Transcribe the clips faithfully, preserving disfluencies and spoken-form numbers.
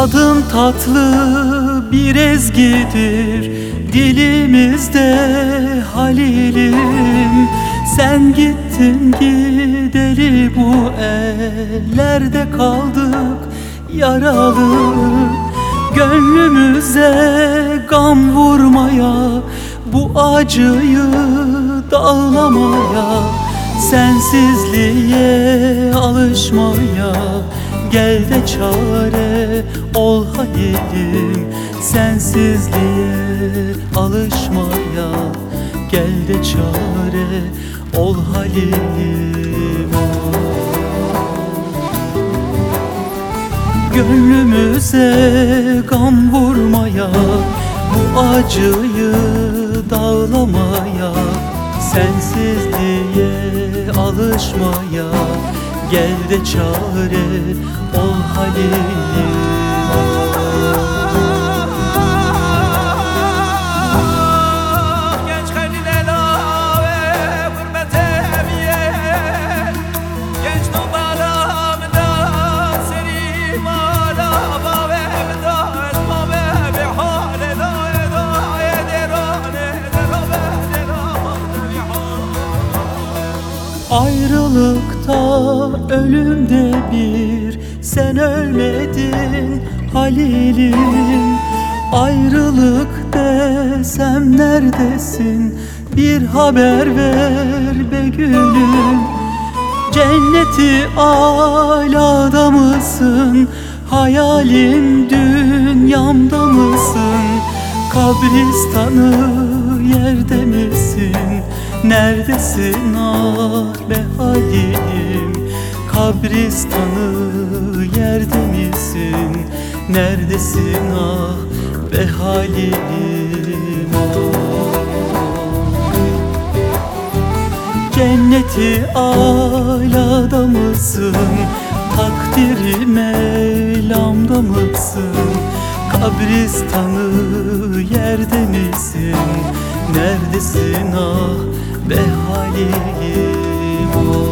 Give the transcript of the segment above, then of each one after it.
Tadım tatlı bir ezgidir dilimizde Halilim. Sen gittin gideli bu ellerde kaldık yaralı. Gönlümüze gam vurmaya, bu acıyı dağlamaya, sensizliğe alışmaya gel de çare ol Halilim. Sensizliğe alışmaya gel de çare ol Halilim. Gönlümüze gam vurmaya, bu acıyı dağlamaya, sensizliğe alışmaya gel de çare ol Halilim. Ayrılıkta ölümde bir, sen ölmedin Halilim. Ayrılık desem neredesin, bir haber ver be gülüm. Cenneti alada mısın, hayalim dünyamda mısın? Kabristanı yerde misin, neredesin ah be Halilim? Kabristanı yerde misin, neredesin ah be Halilim? Cenneti alada mısın, takdiri Mevlam'da mısın? Kabristanı yerde misin, neredesin ah be Halilim?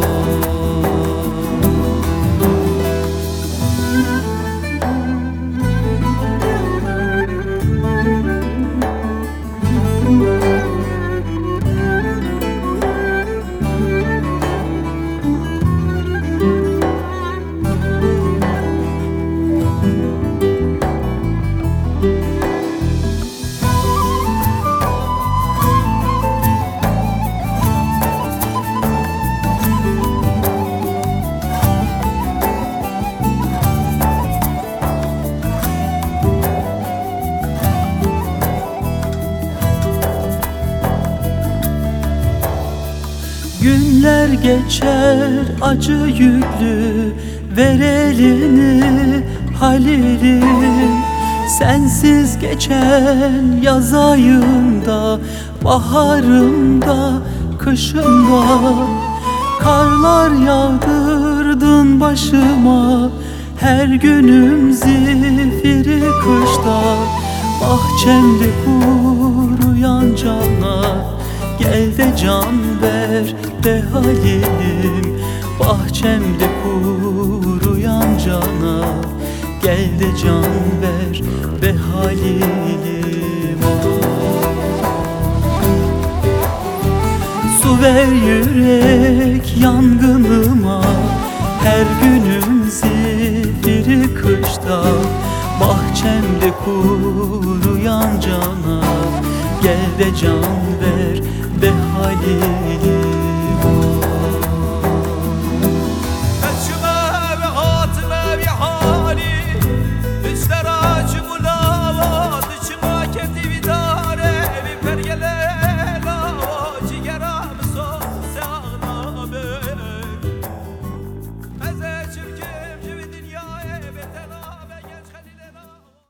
Günler geçer acı yüklü, ver elini Halilim. Sensiz geçen yaz ayında, baharımda, kışımda, karlar yağdırdın başıma, her günüm zifiri kışta. Bahçemde kuruyan cana, gel de can ver be Halilim. Bahçemde kuruyan cana, gel de can ver be Halilim. Su ver yürek yangınıma, her günüm zifiri kışta. Bahçemde kuruyan cana, gel de can ver be Halilim.